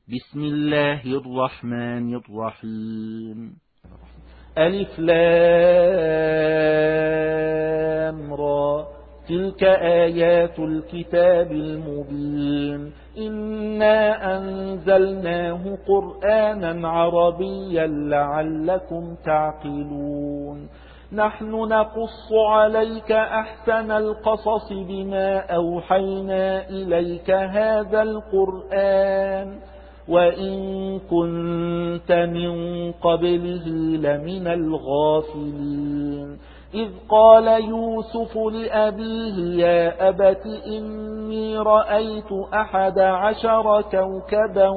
بسم الله الرحمن الرحيم. ألف لام را، تلك آيات الكتاب المبين. إنا أنزلناه قرآنا عربيا لعلكم تعقلون. نحن نقص عليك أحسن القصص بما أوحينا إليك هذا القرآن وإن كنت من قبله لمن الغافلين. إذ قال يوسف لأبيه يا أبت إني رأيت 11 كوكبا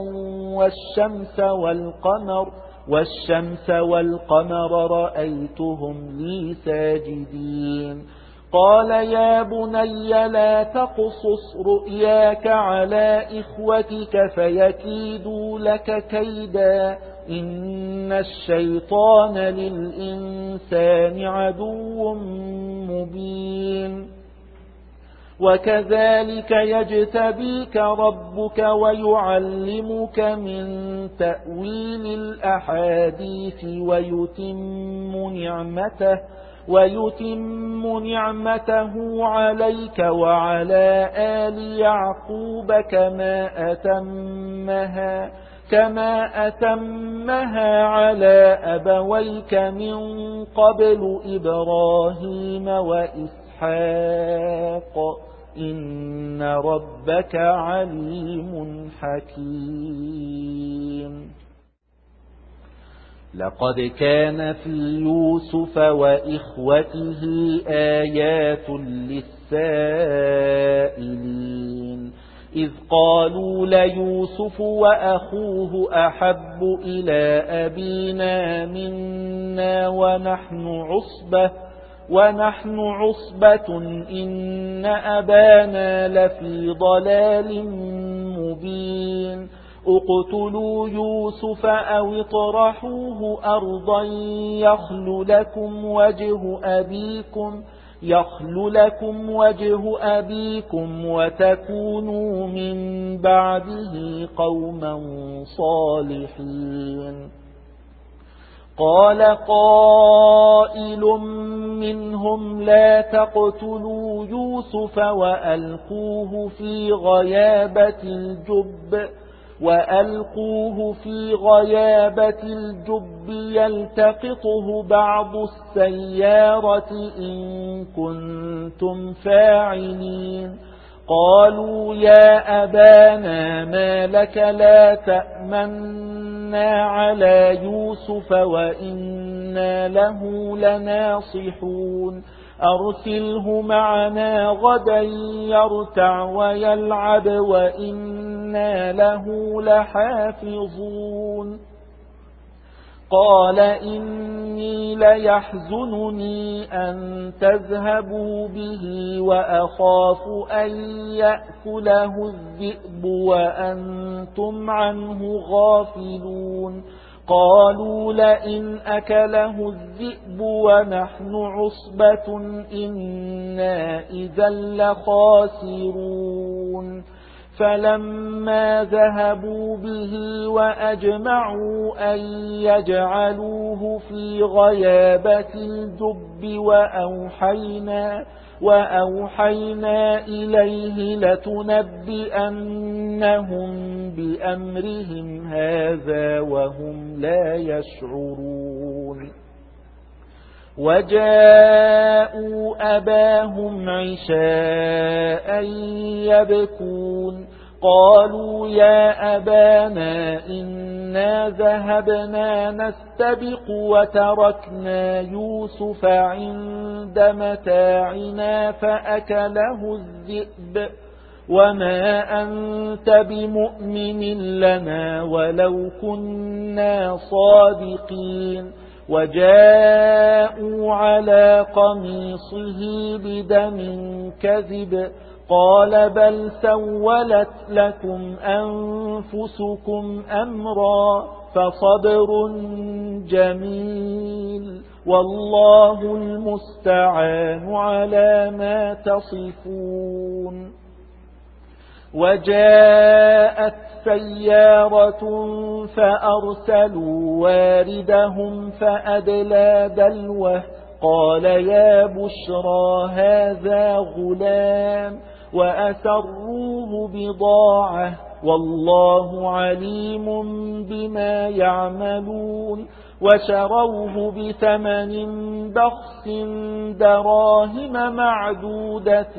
والشمس والقمر رأيتهم لي ساجدين. قال يا بني لا تقصص رؤياك على إخوتك فيكيدوا لك كيدا إن الشيطان للإنسان عدو مبين. وكذلك يجتبيك ربك ويعلمك من تأويل الأحاديث ويتم نعمته عليك وعلى آل يعقوب كما أتمها على أبويك من قبل إبراهيم وإسحاق إن ربك عليم حكيم. لقد كان في يوسف وإخوته آيات للسائلين إذ قالوا ليوسف وأخوه أحب إلى أبينا منا ونحن عصبة إن أبانا لفي ضلال مبين. اقتلوا يوسف أو اطرحوه أرضا يخل لكم وجه أبيكم وتكونوا من بعده قوما صالحين. قال قائل منهم لا تقتلوا يوسف وألقوه في غيابة الجب يلتقطه بعض السيارة إن كنتم فاعلين. قالوا يا أبانا ما لك لا تأمنا على يوسف وإنا له لناصحون أرسله معنا غدا يرتع ويلعب وإنا له لحافظون. قال إني ليحزنني أن تذهبوا به وأخاف أن يأكله الذئب وأنتم عنه غافلون. قالوا لئن أكله الذئب ونحن عصبة إنا إذا لخاسرون. فلما ذهبوا به وأجمعوا أن يجعلوه في غيابة الجب وأوحينا إليه لتنبئنهم بأمرهم هذا وهم لا يشعرون. وجاءوا أباهم عشاء يبكون. قالوا يا أبانا إنا ذهبنا نستبق وتركنا يوسف عند متاعنا فأكله الذئب وما أنت بمؤمن لنا ولو كنا صادقين. وجاءوا على قميصه بدم كذب قال بل سولت لكم أنفسكم أمرا فصبر جميل والله المستعان على ما تصفون. وجاءت سيارة فأرسلوا واردهم فأدلى دلوه قال يا بشرى هذا غلام وأسروه بضاعة والله عليم بما يعملون وشروه بثمن بخس دراهم معدودة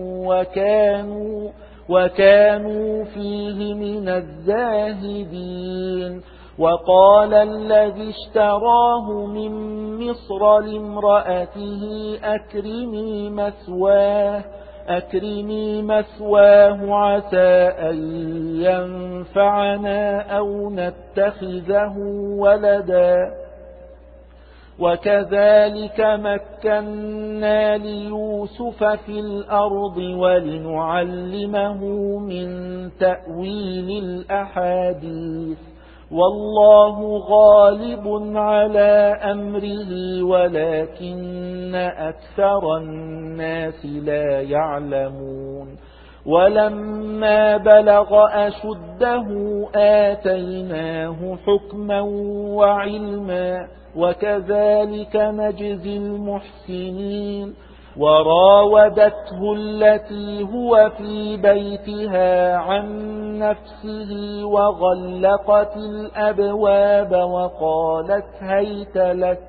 وكانوا فيه من الزاهدين. وقال الذي اشتراه من مصر لامرأته أكرمي مثواه عسى أن ينفعنا أو نتخذه ولدا وكذلك مكنا ليوسف في الأرض ولنعلمه من تأويل الأحاديث والله غالب على أمره ولكن أكثر الناس لا يعلمون. ولما بلغ أشده آتيناه حكما وعلما وكذلك نجزي المحسنين. وراودته التي هو في بيتها عن نفسه وغلقت الأبواب وقالت هيت لك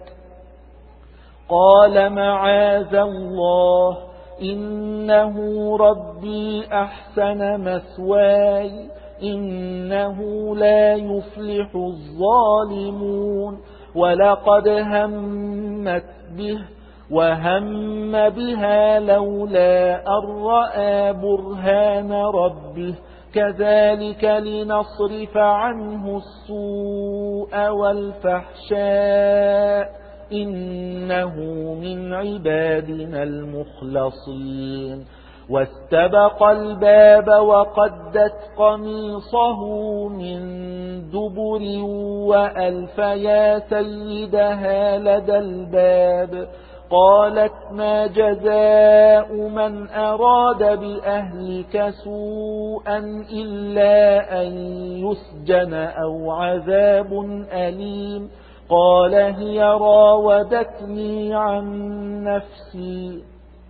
قال معاذ الله إنه ربي أحسن مثواي إنه لا يفلح الظالمون. ولقد همت به وهم بها لولا أن رأى برهان ربه كذلك لنصرف عنه السوء والفحشاء إنه من عبادنا المخلصين. واستبق الباب وقدت قميصه من دبر وألف يا سيدها لدى الباب قالت ما جزاء من أراد بأهلك سوءا إلا أن يسجن أو عذاب أليم قال هي راودتني عن نفسي.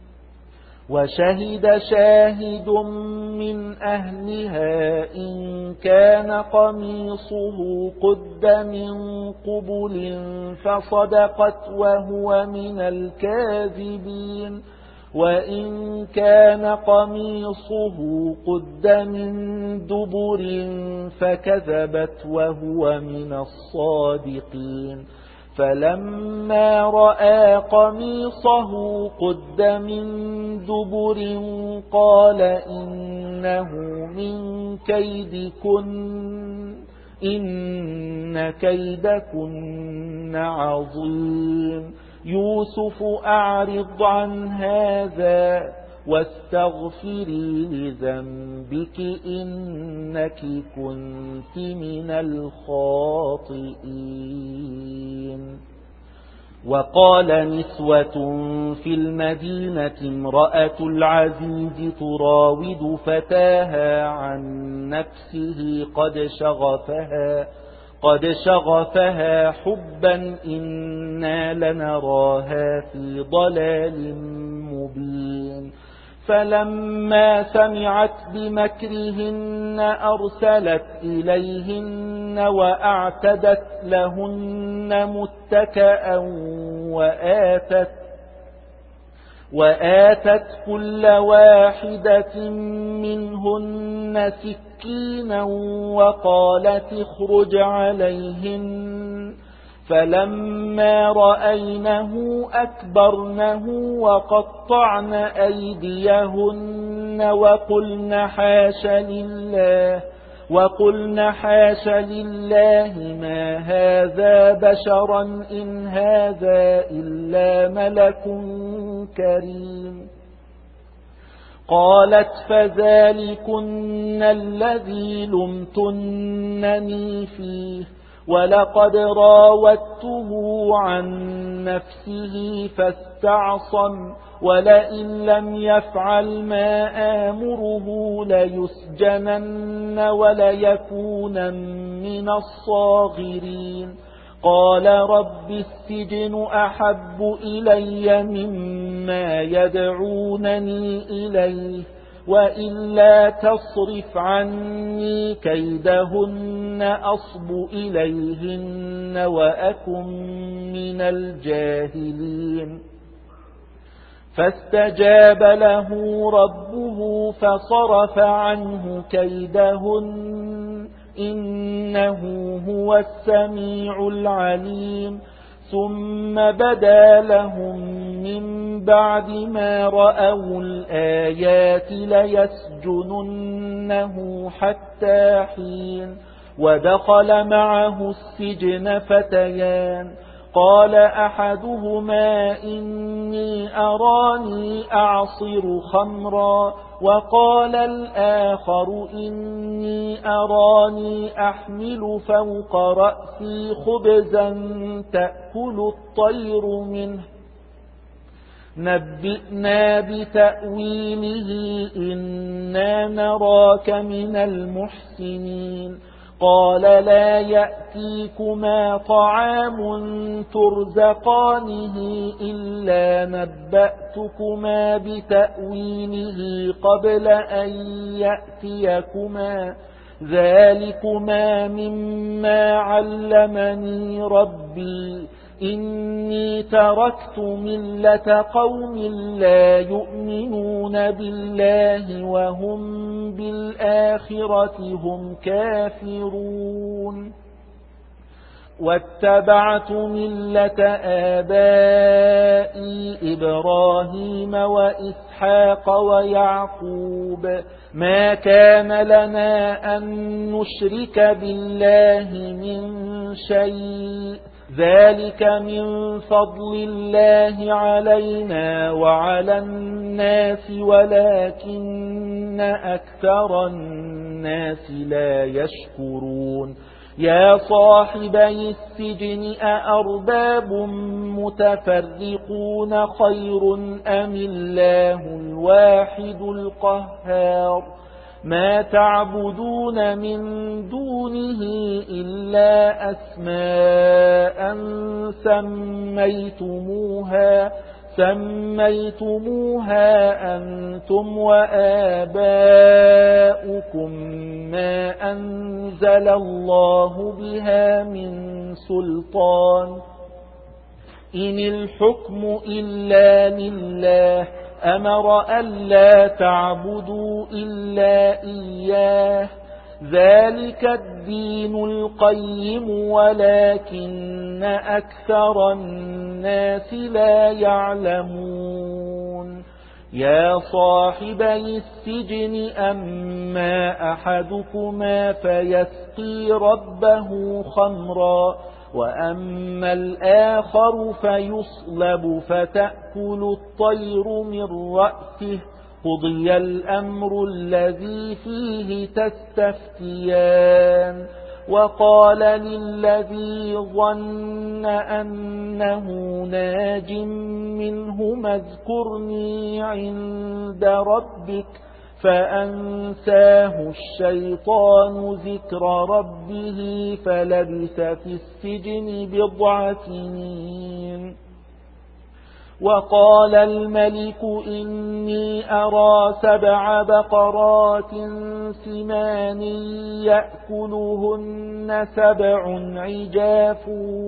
وشهد شاهد من أهلها إن كان قميصه قد من قبل فصدقت وهو من الكاذبين وإن كان قميصه قد من دبر فكذبت وهو من الصادقين. فلما رأى قميصه قد من دبر قال إنه من كيدكن إن كيدكن عظيم. يوسف أعرض عن هذا واستغفري لذنبك إنك كنت من الخاطئين. وقال نسوة في المدينة امرأة العزيز تراود فتاها عن نفسه قد شغفها حبا إنا لنراها في ضلال مبين. فلما سمعت بمكرهن أرسلت إليهن وأعتدت لهن متكأ وآتت كل واحدة منهن سكينا وقالت اخرج عليهن. فلما رأينه أكبرنه وقطعن أيديهن وقلن حاش لله ما هذا بشرا إن هذا إلا ملك كريم. قالت فذلكن الذي لمتنني فيه ولقد راودته عن نفسه فاستعصم ولئن لم يفعل ما آمره ليسجنن وليكونن من الصاغرين قال رب السجن أحب إلي مما يدعونني إليه وإلا تصرف عني كيدهن أصب إليهن وأكن من الجاهلين فاستجاب له ربه فصرف عنه كيدهن إنه هو السميع العليم ثم بدا لهم من بعد ما رأوا الآيات ليسجننه حتى حين ودخل معه السجن فتيان قال أحدهما إني أراني أعصر خمرا وقال الآخر إني أراني أحمل فوق رأسي خبزا تأكل الطير منه نبئنا بتأويله إنا نراك من المحسنين قال لا يأتيكما طعام ترزقانه إلا نبأتكما بتأويله قبل أن يأتيكما ذلكما مما علمني ربي إني تركت ملة قوم لا يؤمنون بالله وهم بالآخرة هم كافرون واتبعت ملة آبائي إبراهيم وإسحاق ويعقوب ما كان لنا أن نشرك بالله من شيء ذلك من فضل الله علينا وعلى الناس ولكن أكثر الناس لا يشكرون يا صاحبي السجن أأرباب متفرقون خير أم الله الواحد القهار ما تعبدون من دونه إلا أسماء سميتموها أنتم وآباؤكم ما أنزل الله بها من سلطان إن الحكم إلا لله أمر ألا تعبدوا إلا إياه ذلك الدين القيم ولكن أكثر الناس لا يعلمون يا صاحبي السجن أما أحدكما فيسقي ربه خمرا وأما الآخر فيصلب فتأكل الطير من رأسه قضي الأمر الذي فيه تستفتيان وقال للذي ظن أنه ناج منهما اذكرني عند ربك فأنساه الشيطان ذكر ربه فلبث في السجن بضع سنين وقال الملك إني أرى 7 بقرات سمان يأكلهن 7 عجاف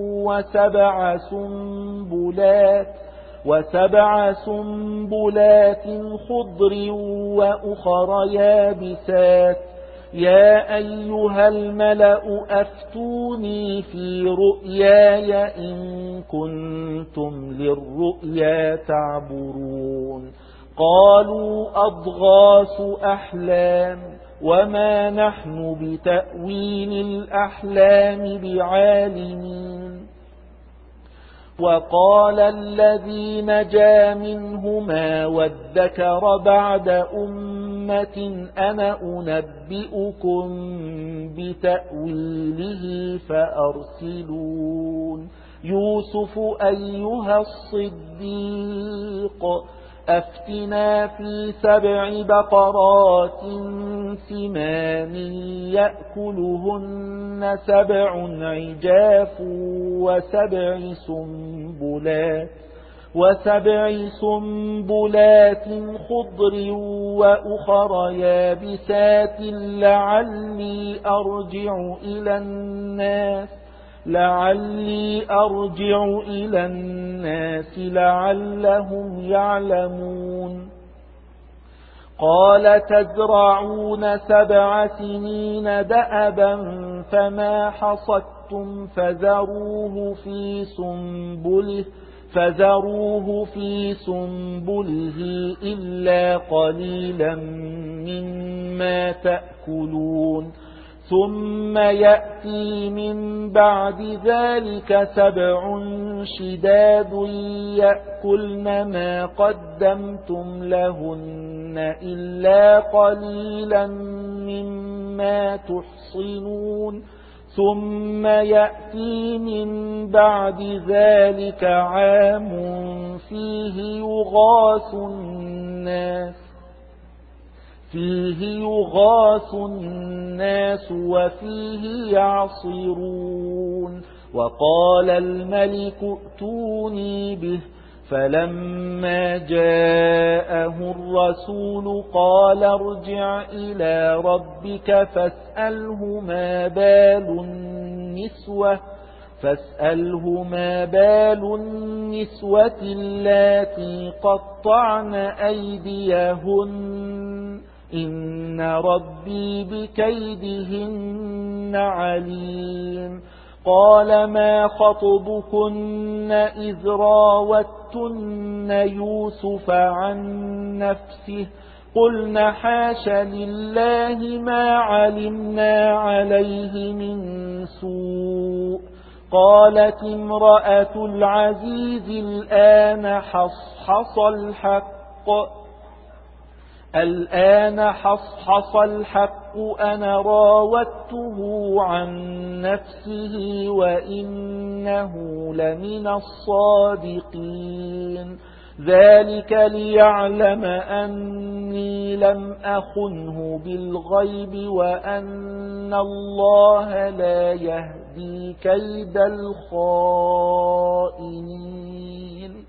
و7 سنبلات خضر وأخر يابسات يا أيها الملأ أفتوني في رؤياي إن كنتم للرؤيا تعبرون قالوا أضغاث أحلام وما نحن بتأويل الأحلام بعالمين وقال الذي نجا منهما وادكر بعد أمة أنا أنبئكم بتأويله فأرسلون يوسف أيها الصديق أفتنا في 7 بقرات سمان يأكلهن 7 عجاف وسبع سنبلات خضر وأخر يابسات لعلي أرجع إلى الناس لعلهم يعلمون قال تزرعون 7 سنين دأبا فما حصدتم فذروه في سنبله إلا قليلا مما تأكلون ثم يأتي من بعد ذلك 7 شداد يأكلن ما قدمتم لهن إلا قليلا مما تحصنون ثم يأتي من بعد ذلك عام فيه يغاث الناس وفيه يعصرون وقال الملك ائتوني به فلما جاءه الرسول قال ارجع إلى ربك فاسأله ما بال النسوة اللاتي قطعن أيديهن إن ربي بكيدهن عليم قال ما خطبكن إذ راوتن يوسف عن نفسه قلنا حاش لله ما علمنا عليه من سوء قالت امرأة العزيز الآن حصحص الحق أنا راودته عن نفسه وإنه لمن الصادقين ذلك ليعلم أني لم أخنه بالغيب وأن الله لا يهدي كيد الخائنين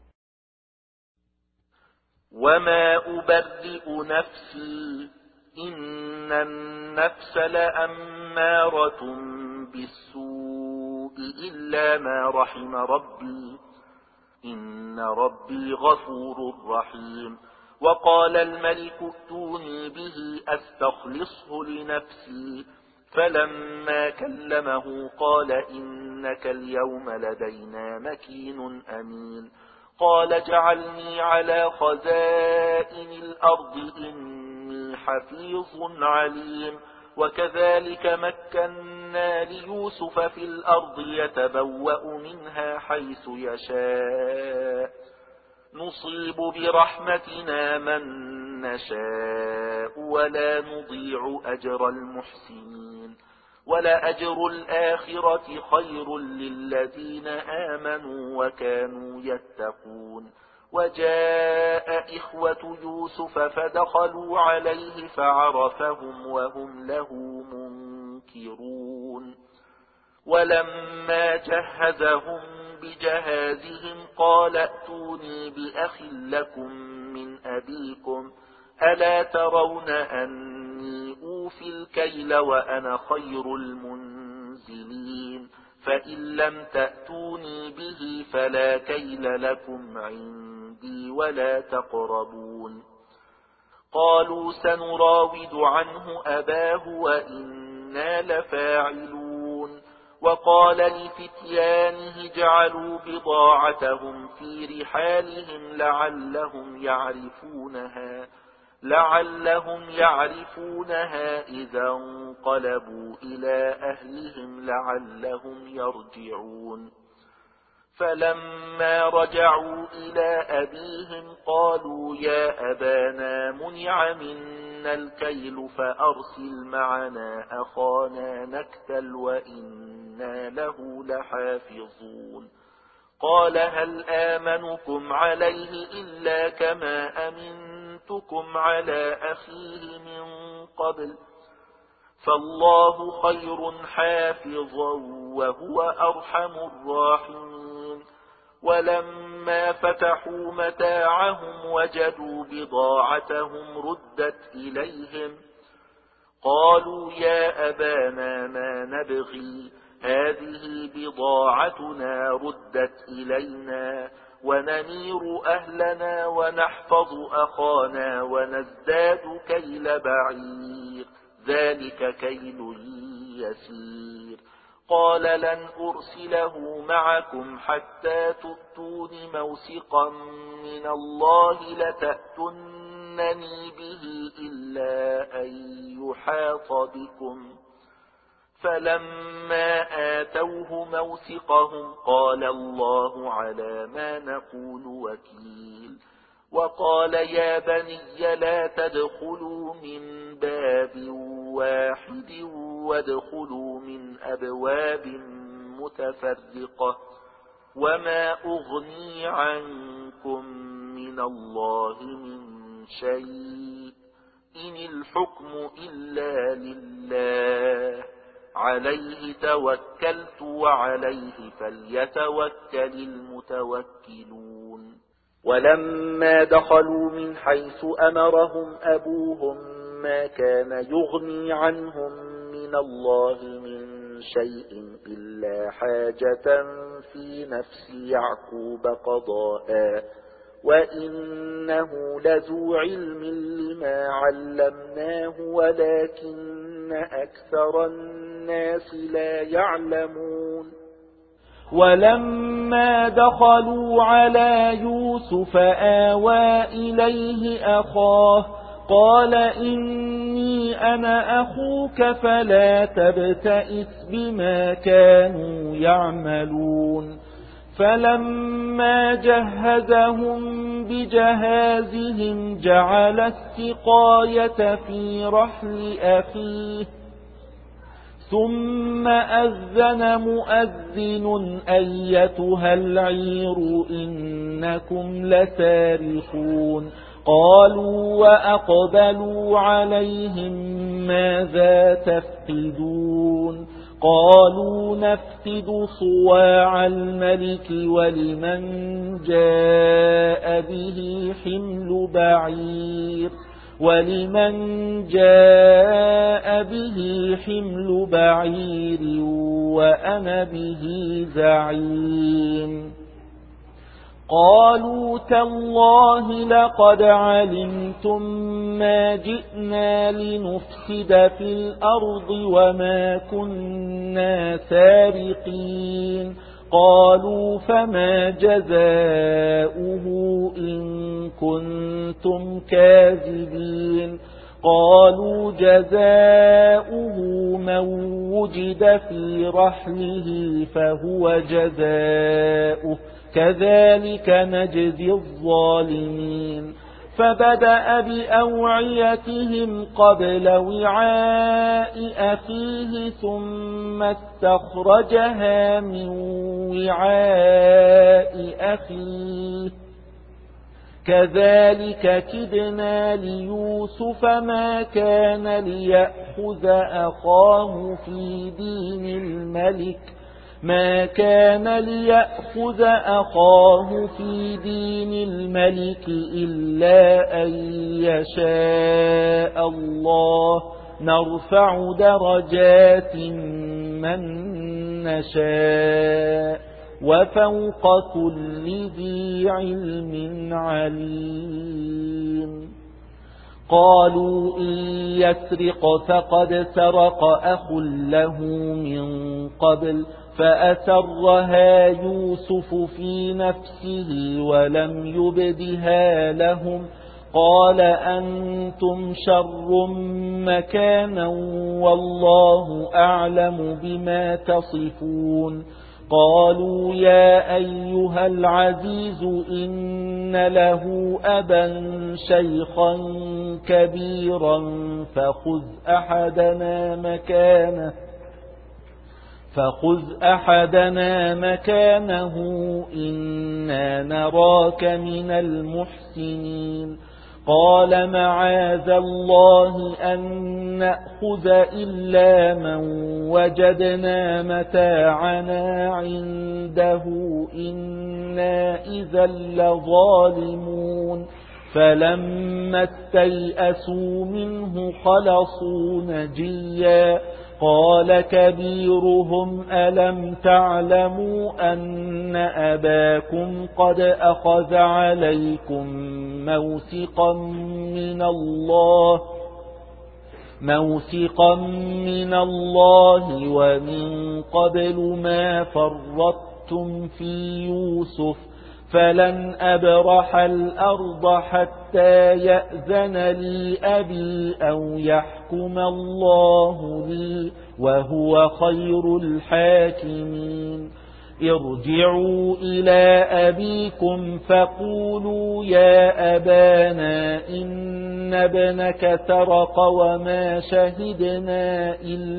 وما أبرئ نفسي إن النفس لأمارة بالسوء إلا ما رحم ربي إن ربي غفور رحيم وقال الملك ائتوني به أستخلصه لنفسي فلما كلمه قال إنك اليوم لدينا مكين أمين قال اجعلني على خزائن الأرض إني حفيظ عليم وكذلك مكنا ليوسف في الأرض يتبوأ منها حيث يشاء نصيب برحمتنا من نشاء ولا نضيع أجر المحسنين ولأجر الآخرة خير للذين آمنوا وكانوا يتقون وجاء إخوة يوسف فدخلوا عليه فعرفهم وهم له منكرون ولما جهزهم بجهازهم قال ائتوني بأخ لكم من أبيكم ألا ترون أني أوفي الكيل وأنا خير المنزلين فإن لم تأتوني به فلا كيل لكم عندي ولا تقربون قالوا سنراود عنه أباه وإنا لفاعلون وقال لفتيانه اجعلوا بضاعتهم في رحالهم لعلهم يعرفونها إذا انقلبوا إلى أهلهم لعلهم يرجعون فلما رجعوا إلى أبيهم قالوا يا أبانا منع منا الكيل فأرسل معنا أخانا نكتل وإنا له لحافظون قال هل آمنكم عليه إلا كما أمنتكم على أخيه من قبل فالله خير حافظا وهو أرحم الراحمين ولما فتحوا متاعهم وجدوا بضاعتهم ردت إليهم قالوا يا أبانا ما نبغي هذه بضاعتنا ردت إلينا ونمير أهلنا ونحفظ أخانا ونزداد كيل بعير ذلك كيل يسير قال لن أرسله معكم حتى تؤتون موثقا من الله لتأتونني به إلا أن يحاط بكم فلما آتوه موثقهم قال الله على ما نقول وكيل وقال يا بني لا تدخلوا من باب واحد وادخلوا من أبواب متفرقة وما أغني عنكم من الله من شيء إن الحكم إلا لله عليه توكلت وعليه فليتوكل المتوكلون ولما دخلوا من حيث أمرهم أبوهم ما كان يغني عنهم من الله من شيء إلا حاجة في نفس يعقوب قضاها وإنه لذو علم لما علمناه ولكن أكثر الناس لا يعلمون ولما دخلوا على يوسف آوى إليه أخاه قال إني أنا أخوك فلا تبتئس بما كانوا يعملون فلما جهزهم بجهازهم جعل السقاية في رحل أخيه ثم أذن مؤذن أيتها العير إنكم لسارقون قالوا وأقبلوا عليهم ماذا تفقدون قالوا نفقد صواع الملك ولمن جاء به حمل بعير وأنا به زعيم قالوا تالله لقد علمتم ما جئنا لنفسد في الأرض وما كنا سارقين قالوا فما جزاؤه إن كنتم كاذبين قالوا جزاؤه من وجد في رحله فهو جزاؤه كذلك نجزي الظالمين فبدأ بأوعيتهم قبل وعاء أخيه ثم استخرجها من وعاء أخيه كذلك كدنا ليوسف ما كان ليأخذ أخاه في دين الملك إلا أن يشاء الله نرفع درجات من نشاء وفوق كل ذي علم عليم قالوا إن يسرق فقد سرق أخ له من قبل فأسرها يوسف في نفسه ولم يبدها لهم قال أنتم شر مكانا والله أعلم بما تصفون قالوا يا أيها العزيز إن له أبا شيخا كبيرا فخذ أحدنا مكانه إنا نراك من المحسنين قال معاذ الله أن نأخذ إلا من وجدنا متاعنا عنده إنا إذا لظالمون فلما استيئسوا منه خلصوا نجيا قال كبيرهم ألم تعلموا أن أباكم قد أخذ عليكم موثقا من الله ومن قبل ما فرطتم في يوسف فلن أبرح الأرض حتى يأذن لي أبي أو يحكم الله لي وهو خير الحاكمين ارجعوا إلى أبيكم فقولوا يا أبانا إن ابنك سرق وما شهدنا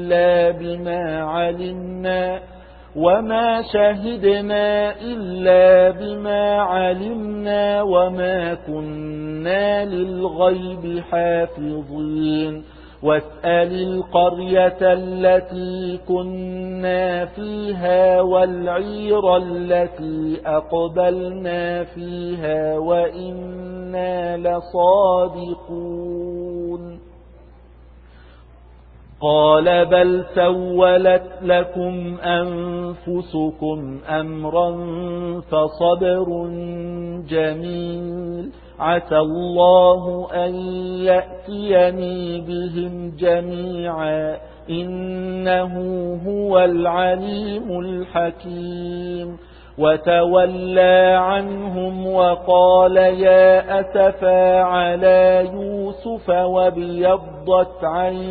إلا بما علمنا وما كنا للغيب حافظين واسأل القرية التي كنا فيها والعير التي أقبلنا فيها وإنا لصادقون قال بل سولت لكم أنفسكم أمرا فصبر جميل عسى الله أن يأتيني بهم جميعا إنه هو العليم الحكيم وتولى عنهم وقال يا أسفى على يوسف وابيضت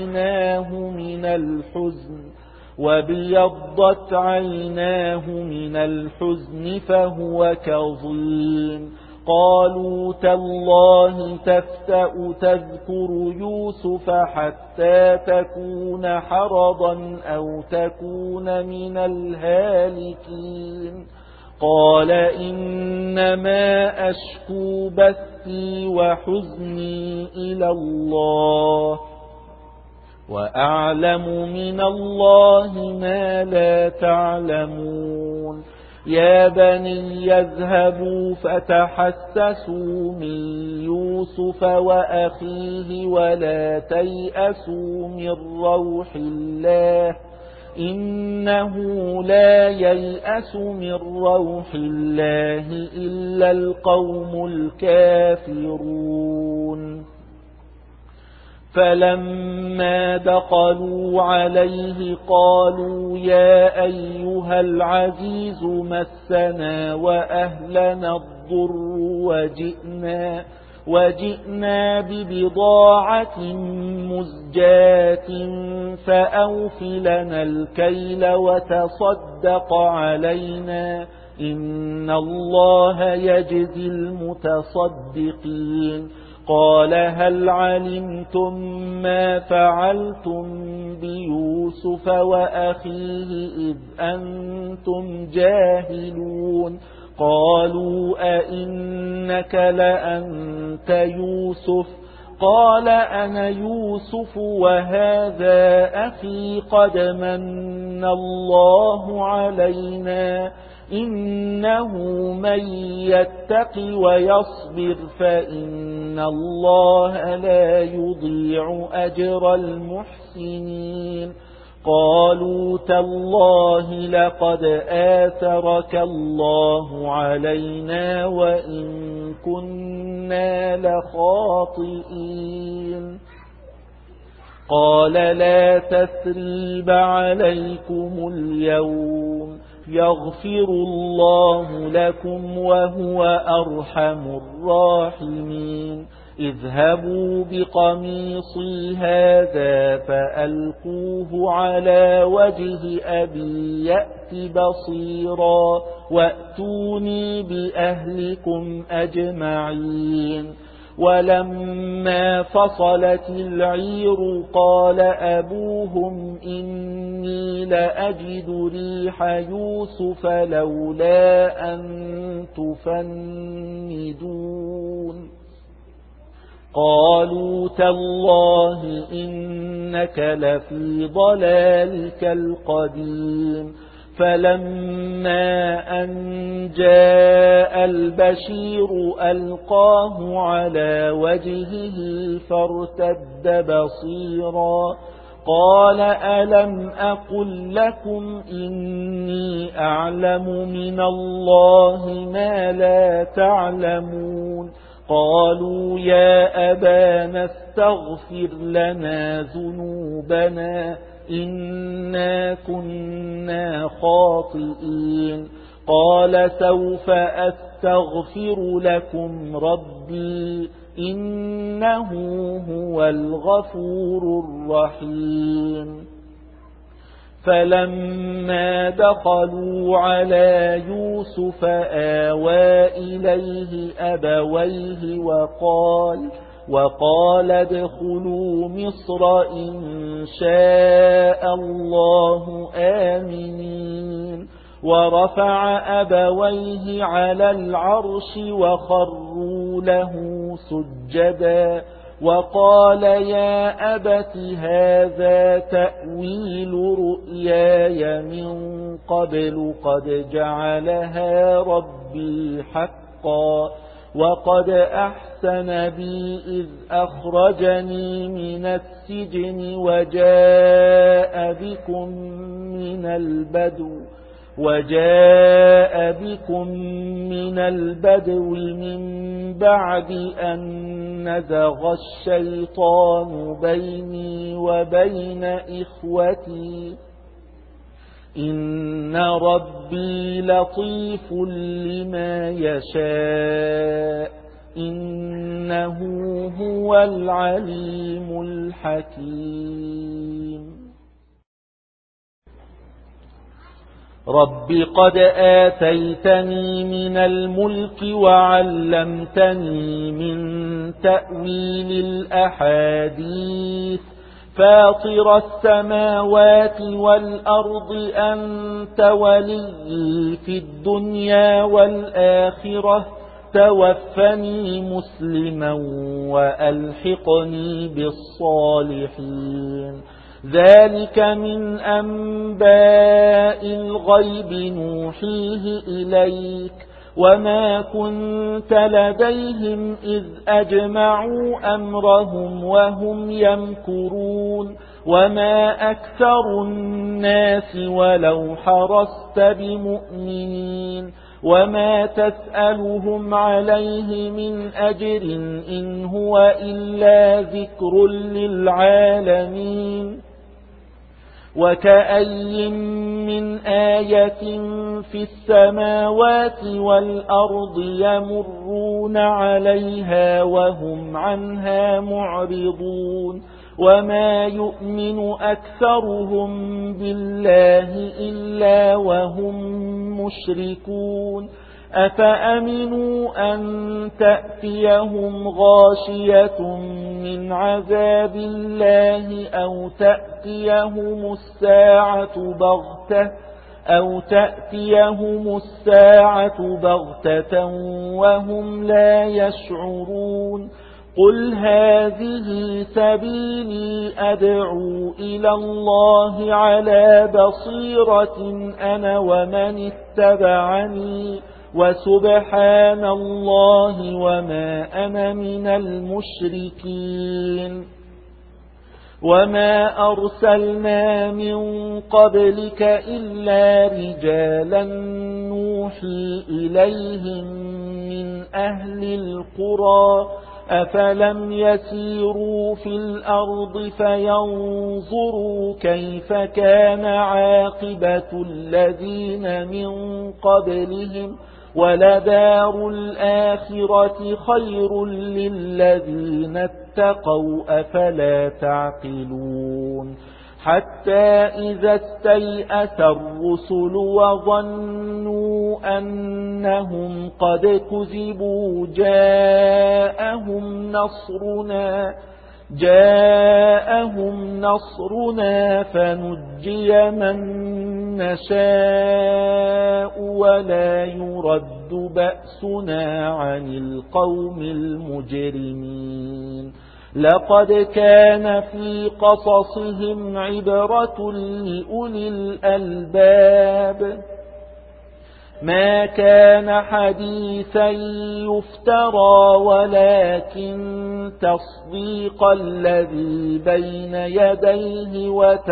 عيناه من الحزن فهو كظيم قالوا تالله تفتأ تذكر يوسف حتى تكون حرضا أو تكون من الهالكين قال إنما أشكو بثي وحزني إلى الله وأعلم من الله ما لا تعلمون يا بني يذهبوا فتحسسوا من يوسف وأخيه ولا تيأسوا من روح الله إنه لا ييأس من روح الله إلا القوم الكافرون فلما دخلوا عليه قالوا يا أيها العزيز مسنا وأهلنا الضر وجئنا ببضاعة مزجاة فأوف لنا الكيل وتصدق علينا إن الله يجزي المتصدقين قال هل علمتم ما فعلتم بيوسف وأخيه إذ أنتم جاهلون قالوا أئنك لأنت يوسف قال أنا يوسف وهذا أخي قد من الله علينا إنه من يتق ويصبر فإن الله لا يضيع أجر المحسنين قالوا تالله لقد آثرك الله علينا وإن كنا لخاطئين قال لا تثريب عليكم اليوم يغفر الله لكم وهو أرحم الراحمين اذهبوا بقميصي هذا فألقوه على وجه أبي يأت بصيرا وأتوني بأهلكم أجمعين. ولما فصلت العير قال أبوهم إني لأجد ريح يوسف لولا أن تفندون. قالوا تالله إنك لفي ضلالك القديم. فلما أن جاء البشير ألقاه على وجهه فارتد بصيرا قال ألم أقل لكم إني أعلم من الله ما لا تعلمون. قالوا يا أبانا استغفر لنا ذنوبنا إنا كنا خاطئين. قال سوف أستغفر لكم ربي إنه هو الغفور الرحيم. فلما دخلوا على يوسف آوى إليه أبويه وقال ادخلوا مصر إن شاء الله آمنين. ورفع أبويه على العرش وخروا له سجدا وقال يا أبت هذا تأويل رؤياي من قبل قد جعلها ربي حقا وقد أحسن بي إذ أخرجني من السجن وجاء بكم من البدو من بعد أن نزغ الشيطان بيني وبين إخوتي إن ربي لطيف لما يشاء إنه هو العليم الحكيم. رب قد آتيتني من الملك وعلمتني من تأويل الأحاديث فاطر السماوات والأرض أنت ولي في الدنيا والآخرة توفني مسلما وألحقني بالصالحين. ذلك من أنباء الغيب نوحيه إليك وما كنت لديهم إذ أجمعوا أمرهم وهم يمكرون وما أكثر الناس ولو حرصت بمؤمنين وما تسألهم عليه من أجر إن هو إلا ذكر للعالمين. وكأي من آية في السماوات والأرض يمرون عليها وهم عنها معرضون وما يؤمن أكثرهم بالله إلا وهم مشركون. أفأمنوا أن تأتيهم غاشية من عذاب الله أو تأتيهم الساعة بغتة وهم لا يشعرون. قل هذه سبيلي أدعو إلى الله على بصيرة أنا ومن اتبعني وسبحان الله وما أنا من المشركين. وما أرسلنا من قبلك إلا رجالا نوحي إليهم من أهل القرى أفلم يسيروا في الأرض فينظروا كيف كان عاقبة الذين من قبلهم ولدار الآخرة خير للذين اتقوا أفلا تعقلون حتى إذا استيأس الرسل وظنوا أنهم قد كذبوا جاءهم نصرنا فنجي من نشاء ولا يرد بأسنا عن القوم المجرمين لقد كان في قصصهم عبرة لأولي الألباب ما كان حديثا يفترى ولكن تصديق الذي بين يديه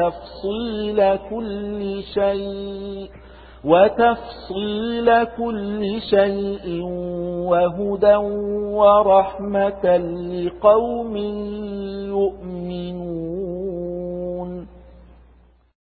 وتفصيل كل شيء وهدى ورحمة لقوم يؤمنون